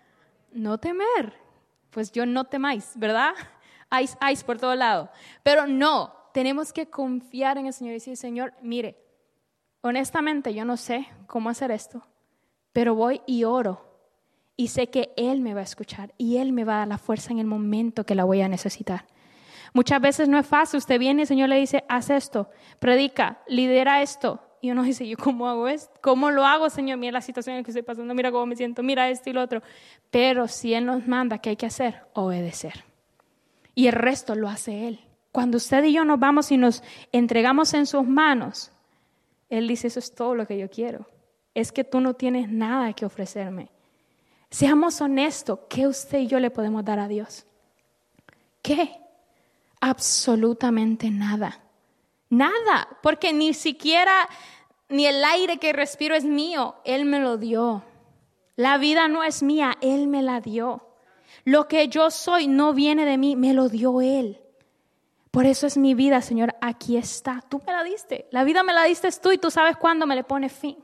No temer. Pues yo no temáis, ¿verdad? Ice por todo lado. Pero no, tenemos que confiar en el Señor y decir, Señor, mire, honestamente yo no sé cómo hacer esto, pero voy y oro. Y sé que Él me va a escuchar y Él me va a dar la fuerza en el momento que la voy a necesitar. Muchas veces no es fácil. Usted viene y el Señor le dice, haz esto, predica, lidera esto. Y uno dice, ¿yo cómo hago esto? ¿Cómo lo hago, Señor? Mira la situación en la que estoy pasando, mira cómo me siento, mira esto y lo otro. Pero si Él nos manda, ¿qué hay que hacer? Obedecer. Y el resto lo hace Él. Cuando usted y yo nos vamos y nos entregamos en sus manos, Él dice, eso es todo lo que yo quiero. Es que tú no tienes nada que ofrecerme. Seamos honestos, ¿qué usted y yo le podemos dar a Dios? ¿Qué? Absolutamente nada. Nada, porque ni siquiera ni el aire que respiro es mío. Él me lo dio. La vida no es mía, Él me la dio. Lo que yo soy no viene de mí, me lo dio Él. Por eso es mi vida, Señor, aquí está. Tú me la diste, la vida me la diste tú y tú sabes cuándo me le pone fin.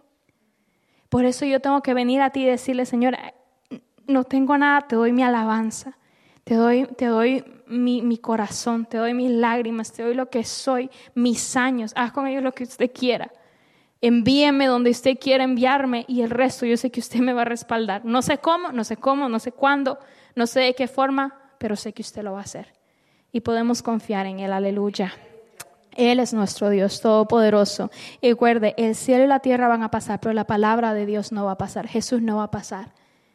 Por eso yo tengo que venir a ti y decirle, Señor, no tengo nada, te doy mi alabanza. Te doy mi corazón, te doy mis lágrimas, te doy lo que soy, mis años. Haz con ellos lo que usted quiera. Envíeme donde usted quiera enviarme y el resto yo sé que usted me va a respaldar. No sé cómo, no sé cuándo, no sé de qué forma, pero sé que usted lo va a hacer. Y podemos confiar en Él, aleluya. Él es nuestro Dios todopoderoso. Y recuerde, el cielo y la tierra van a pasar, pero la palabra de Dios no va a pasar. Jesús no va a pasar.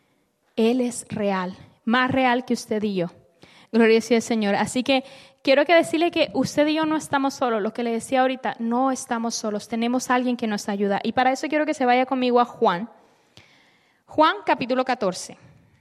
Él es real. Más real que usted y yo. Gloria sea al Señor. Así que quiero decirle que usted y yo no estamos solos. Lo que le decía ahorita, no estamos solos. Tenemos a alguien que nos ayuda. Y para eso quiero que se vaya conmigo a Juan. Juan capítulo 14.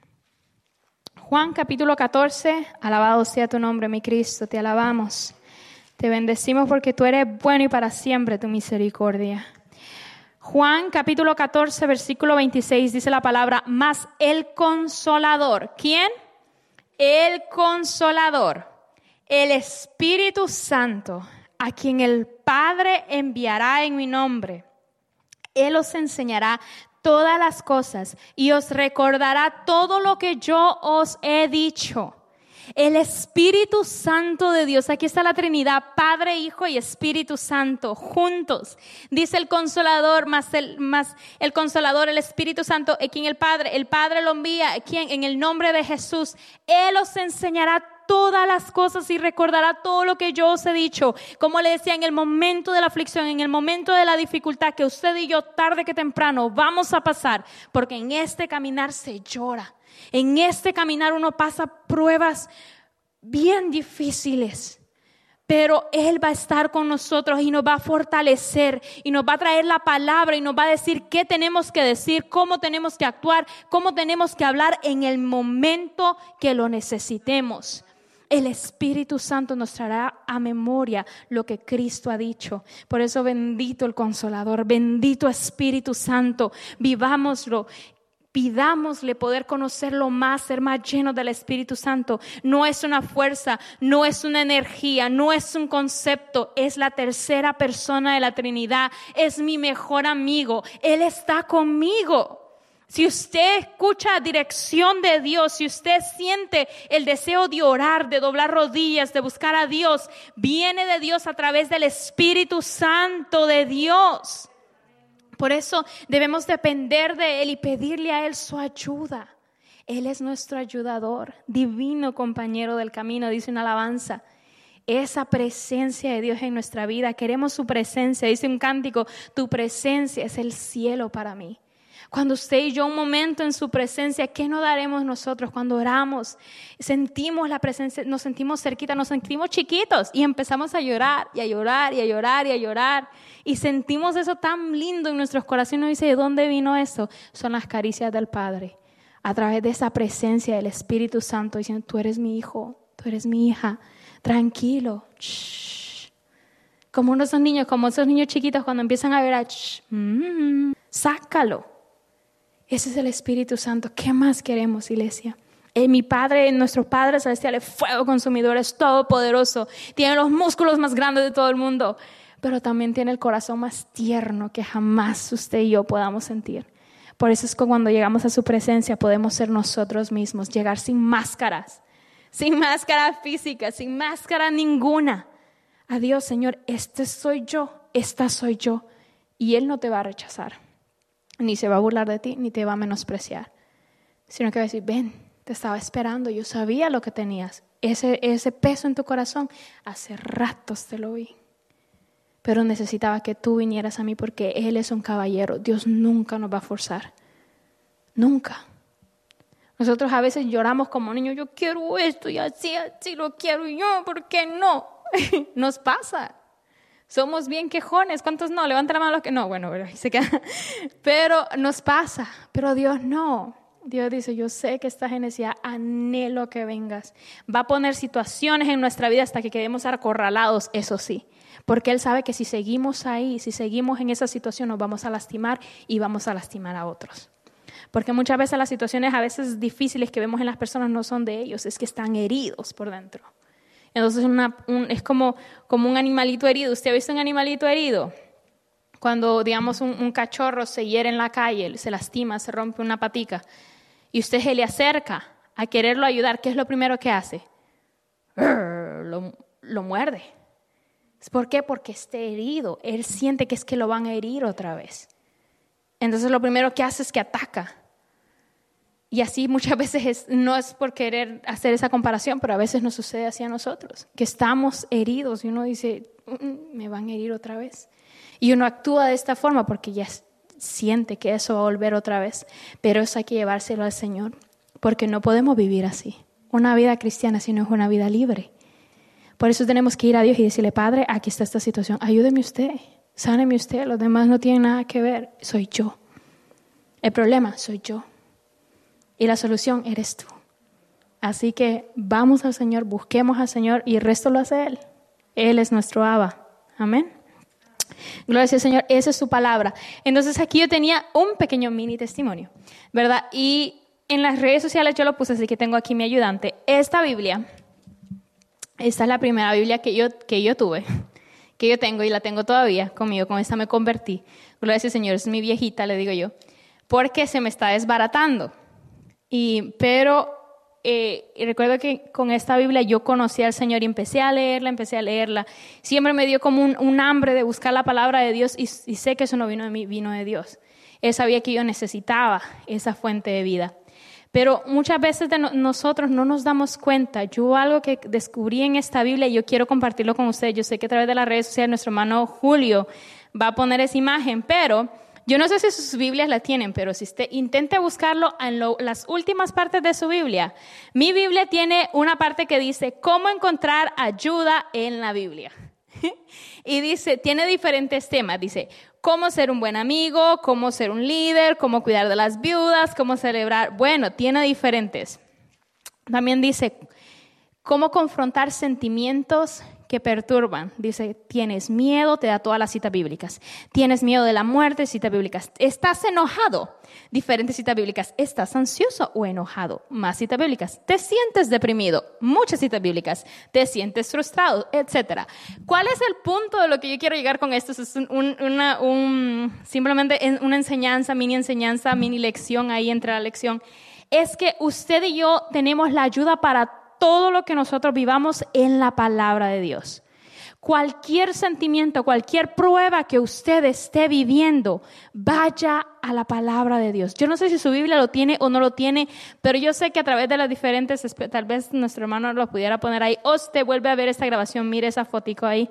Juan capítulo 14. Alabado sea tu nombre, mi Cristo. Te alabamos. Te bendecimos porque tú eres bueno y para siempre tu misericordia. Juan capítulo 14, versículo 26 dice la palabra, mas el Consolador. ¿Quién? El Consolador, el Espíritu Santo, a quien el Padre enviará en mi nombre. Él os enseñará todas las cosas y os recordará todo lo que yo os he dicho. El Espíritu Santo de Dios, aquí está la Trinidad, Padre, Hijo y Espíritu Santo, juntos. Dice el Consolador, más el Consolador, el Espíritu Santo, quien el Padre lo envía, quien en el nombre de Jesús, Él os enseñará todas las cosas y recordará todo lo que yo os he dicho. Como le decía, en el momento de la aflicción, en el momento de la dificultad que usted y yo tarde que temprano vamos a pasar, porque en este caminar se llora. En este caminar uno pasa pruebas bien difíciles, pero Él va a estar con nosotros y nos va a fortalecer y nos va a traer la palabra y nos va a decir qué tenemos que decir, cómo tenemos que actuar, cómo tenemos que hablar en el momento que lo necesitemos. El Espíritu Santo nos traerá a memoria lo que Cristo ha dicho. Por eso bendito el Consolador, bendito Espíritu Santo, vivámoslo. Pidámosle poder conocerlo más, ser más llenos del Espíritu Santo. No es una fuerza, no es una energía, no es un concepto, es la tercera persona de la Trinidad. Es mi mejor amigo, Él está conmigo. Si usted escucha dirección de Dios, si usted siente el deseo de orar, de doblar rodillas, de buscar a Dios, viene de Dios a través del Espíritu Santo de Dios. Por eso debemos depender de Él y pedirle a Él su ayuda. Él es nuestro ayudador, divino compañero del camino, dice una alabanza. Esa presencia de Dios en nuestra vida, queremos su presencia. Dice un cántico, tu presencia es el cielo para mí. Cuando usted y yo un momento en su presencia, ¿qué no daremos nosotros cuando oramos? Sentimos la presencia, nos sentimos cerquita, nos sentimos chiquitos y empezamos a llorar y a llorar y a llorar y a llorar. Y sentimos eso tan lindo en nuestros corazones. Dice, ¿de dónde vino eso? Son las caricias del Padre. A través de esa presencia del Espíritu Santo diciendo, tú eres mi hijo, tú eres mi hija. Tranquilo, shh. Como esos niños chiquitos cuando empiezan a llorar, sácalo. Ese es el Espíritu Santo. ¿Qué más queremos, iglesia? Mi Padre, nuestro Padre Celestial es fuego consumidor, es todopoderoso, tiene los músculos más grandes de todo el mundo, pero también tiene el corazón más tierno que jamás usted y yo podamos sentir. Por eso es que cuando llegamos a su presencia podemos ser nosotros mismos, llegar sin máscaras. Sin máscara física, sin máscara ninguna. Adiós, Señor, este soy yo, esta soy yo. Y Él no te va a rechazar, ni se va a burlar de ti, ni te va a menospreciar. Sino que va a decir, ven, te estaba esperando, yo sabía lo que tenías. Ese peso en tu corazón, hace ratos te lo vi. Pero necesitaba que tú vinieras a mí porque Él es un caballero. Dios nunca nos va a forzar. Nunca. Nosotros a veces lloramos como niños, yo quiero esto y así lo quiero y yo, ¿por qué no? Nos pasa. Somos bien quejones. ¿Cuántos no? Levanta la mano los que no. Bueno, ahí se queda. Pero nos pasa. Pero Dios no. Dios dice, yo sé que estás en necesidad, anhelo que vengas. Va a poner situaciones en nuestra vida hasta que quedemos acorralados, eso sí. Porque Él sabe que si seguimos ahí, si seguimos en esa situación, nos vamos a lastimar y vamos a lastimar a otros. Porque muchas veces las situaciones a veces difíciles que vemos en las personas no son de ellos, es que están heridos por dentro. Entonces es como un animalito herido. ¿Usted ha visto un animalito herido? Cuando, digamos, un cachorro se hiere en la calle, se lastima, se rompe una patica, y usted se le acerca a quererlo ayudar, ¿qué es lo primero que hace? Lo muerde. ¿Por qué? Porque está herido. Él siente que es que lo van a herir otra vez. Entonces lo primero que hace es que ataca. Y así muchas veces no es por querer hacer esa comparación, pero a veces nos sucede así a nosotros, que estamos heridos y uno dice, me van a herir otra vez. Y uno actúa de esta forma porque ya siente que eso va a volver otra vez, pero eso hay que llevárselo al Señor, porque no podemos vivir así. Una vida cristiana si no es una vida libre. Por eso tenemos que ir a Dios y decirle, Padre, aquí está esta situación, ayúdeme usted, sáneme usted, los demás no tienen nada que ver, soy yo. El problema soy yo. Y la solución eres tú. Así que vamos al Señor, busquemos al Señor y el resto lo hace Él. Él es nuestro Abba. Amén. Gloria al Señor, esa es su palabra. Entonces aquí yo tenía un pequeño mini testimonio, ¿verdad? Y en las redes sociales yo lo puse, así que tengo aquí mi ayudante. Esta Biblia, esta es la primera Biblia que yo tuve, que yo tengo y la tengo todavía conmigo. Con esta me convertí. Gloria al Señor, es mi viejita, le digo yo, porque se me está desbaratando. Pero recuerdo que con esta Biblia yo conocí al Señor y empecé a leerla. Siempre me dio como un hambre de buscar la palabra de Dios y sé que eso no vino de mí, vino de Dios. Él sabía que yo necesitaba esa fuente de vida. Pero muchas veces nosotros no nos damos cuenta. Yo algo que descubrí en esta Biblia y yo quiero compartirlo con ustedes. Yo sé que a través de las redes sociales nuestro hermano Julio va a poner esa imagen, pero yo no sé si sus Biblias la tienen, pero si usted intente buscarlo en las últimas partes de su Biblia. Mi Biblia tiene una parte que dice, ¿cómo encontrar ayuda en la Biblia? Y dice, tiene diferentes temas. Dice, cómo ser un buen amigo, cómo ser un líder, cómo cuidar de las viudas, cómo celebrar. Bueno, tiene diferentes. También dice, cómo confrontar sentimientos que perturban. Dice, tienes miedo, te da todas las citas bíblicas. Tienes miedo de la muerte, citas bíblicas. Estás enojado, diferentes citas bíblicas. Estás ansioso o enojado, más citas bíblicas. Te sientes deprimido, muchas citas bíblicas. Te sientes frustrado, etc. ¿Cuál es el punto de lo que yo quiero llegar con esto? Es simplemente una enseñanza, mini lección ahí entre la lección. Es que usted y yo tenemos la ayuda para todo lo que nosotros vivamos en la palabra de Dios. Cualquier sentimiento, cualquier prueba que usted esté viviendo, vaya a la palabra de Dios. Yo no sé si su Biblia lo tiene o no lo tiene, pero yo sé que a través de las diferentes, tal vez nuestro hermano lo pudiera poner ahí, o usted vuelve a ver esta grabación, mire esa fotico ahí.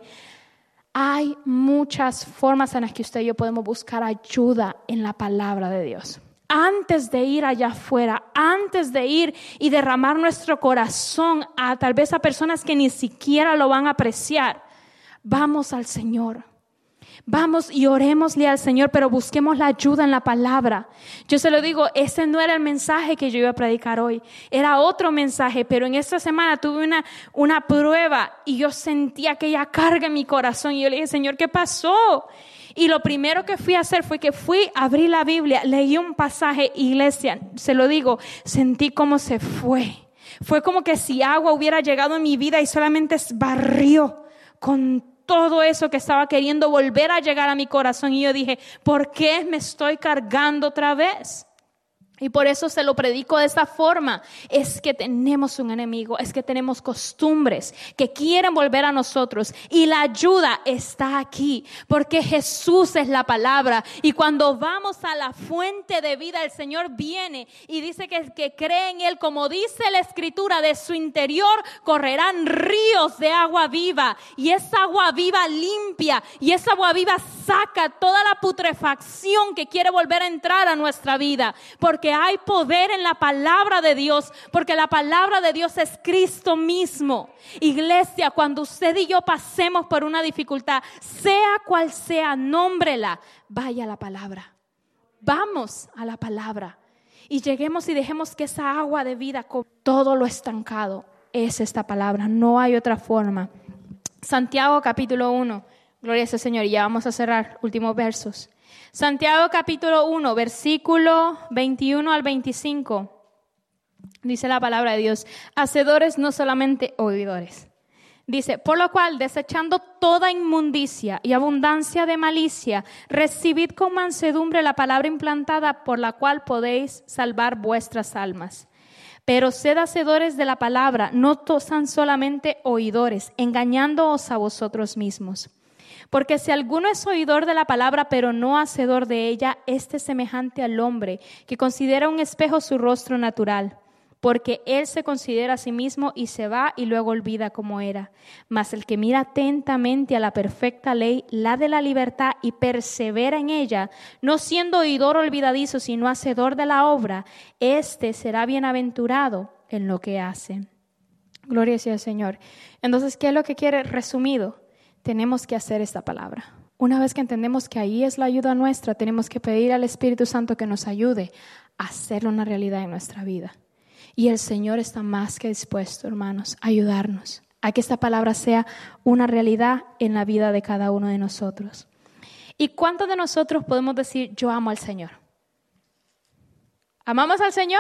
Hay muchas formas en las que usted y yo podemos buscar ayuda en la palabra de Dios. Antes de ir allá afuera, antes de ir y derramar nuestro corazón a tal vez a personas que ni siquiera lo van a apreciar, vamos al Señor. Vamos y orémosle al Señor, pero busquemos la ayuda en la palabra. Yo se lo digo, ese no era el mensaje que yo iba a predicar hoy. Era otro mensaje, pero en esta semana tuve una prueba y yo sentí aquella carga en mi corazón. Y yo le dije, Señor, ¿qué pasó? Y lo primero que fui a hacer fue que abrí la Biblia, leí un pasaje, iglesia, se lo digo, sentí cómo se fue. Fue como que si agua hubiera llegado en mi vida y solamente barrió con todo eso que estaba queriendo volver a llegar a mi corazón. Y yo dije, ¿por qué me estoy cargando otra vez? Y por eso se lo predico de esta forma. Es que tenemos un enemigo, es que tenemos costumbres que quieren volver a nosotros. Y la ayuda está aquí, porque Jesús es la palabra. Y cuando vamos a la fuente de vida, el Señor viene y dice que cree en Él. Como dice la Escritura, de su interior correrán ríos de agua viva. Y esa agua viva limpia, y esa agua viva saca toda la putrefacción que quiere volver a entrar a nuestra vida. Porque hay poder en la palabra de Dios, porque la palabra de Dios es Cristo mismo. Iglesia, cuando usted y yo pasemos por una dificultad, sea cual sea, nómbrela, vaya a la palabra. Vamos a la palabra y lleguemos y dejemos que esa agua de vida, con todo lo estancado, es esta palabra. No hay otra forma. Santiago capítulo 1, gloria a ese Señor, y ya vamos a cerrar, últimos versos. Santiago capítulo 1, versículo 21 al 25, dice la palabra de Dios, hacedores no solamente oidores. Dice, por lo cual, desechando toda inmundicia y abundancia de malicia, recibid con mansedumbre la palabra implantada por la cual podéis salvar vuestras almas. Pero sed hacedores de la palabra, no tan solamente oidores, engañándoos a vosotros mismos. Porque si alguno es oidor de la palabra, pero no hacedor de ella, este es semejante al hombre que considera un espejo su rostro natural. Porque él se considera a sí mismo y se va y luego olvida cómo era. Mas el que mira atentamente a la perfecta ley, la de la libertad, y persevera en ella, no siendo oidor olvidadizo, sino hacedor de la obra, este será bienaventurado en lo que hace. Gloria sea al Señor. Entonces, ¿qué es lo que quiere resumido? Tenemos que hacer esta palabra. Una vez que entendemos que ahí es la ayuda nuestra, tenemos que pedir al Espíritu Santo que nos ayude a hacerlo una realidad en nuestra vida. Y el Señor está más que dispuesto, hermanos, a ayudarnos a que esta palabra sea una realidad en la vida de cada uno de nosotros. ¿Y cuántos de nosotros podemos decir, yo amo al Señor? ¿Amamos al Señor?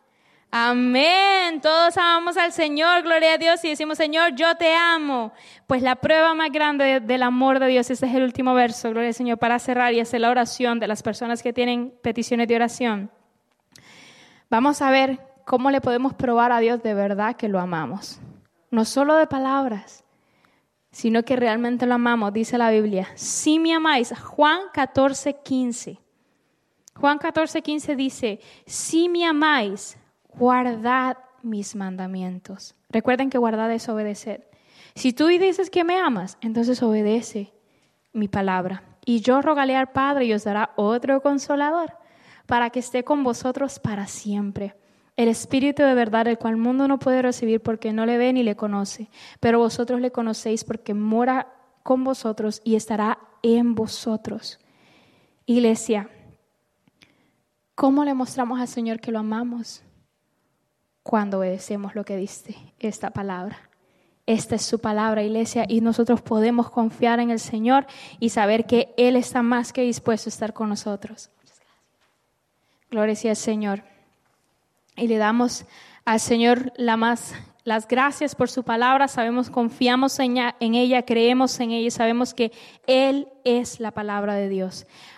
Amén, todos amamos al Señor, gloria a Dios, y decimos, Señor, yo te amo. Pues la prueba más grande del amor de Dios, este es el último verso, gloria al Señor, para cerrar y hacer la oración de las personas que tienen peticiones de oración. Vamos a ver cómo le podemos probar a Dios de verdad que lo amamos. No solo de palabras, sino que realmente lo amamos, dice la Biblia. Si me amáis, Juan 14:15. Juan 14:15 dice, si me amáis, guardad mis mandamientos. Recuerden que guardar es obedecer. Si tú dices que me amas, entonces obedece mi palabra. Y yo rogaré al Padre y os dará otro consolador para que esté con vosotros para siempre. El Espíritu de verdad, el cual el mundo no puede recibir porque no le ve ni le conoce. Pero vosotros le conocéis porque mora con vosotros y estará en vosotros. Iglesia, ¿cómo le mostramos al Señor que lo amamos? Cuando obedecemos lo que dice esta palabra. Esta es su palabra, iglesia, y nosotros podemos confiar en el Señor y saber que Él está más que dispuesto a estar con nosotros. Muchas gracias. Gloria sea al Señor. Y le damos al Señor las gracias por su palabra. Sabemos, confiamos en ella, creemos en ella y sabemos que Él es la palabra de Dios.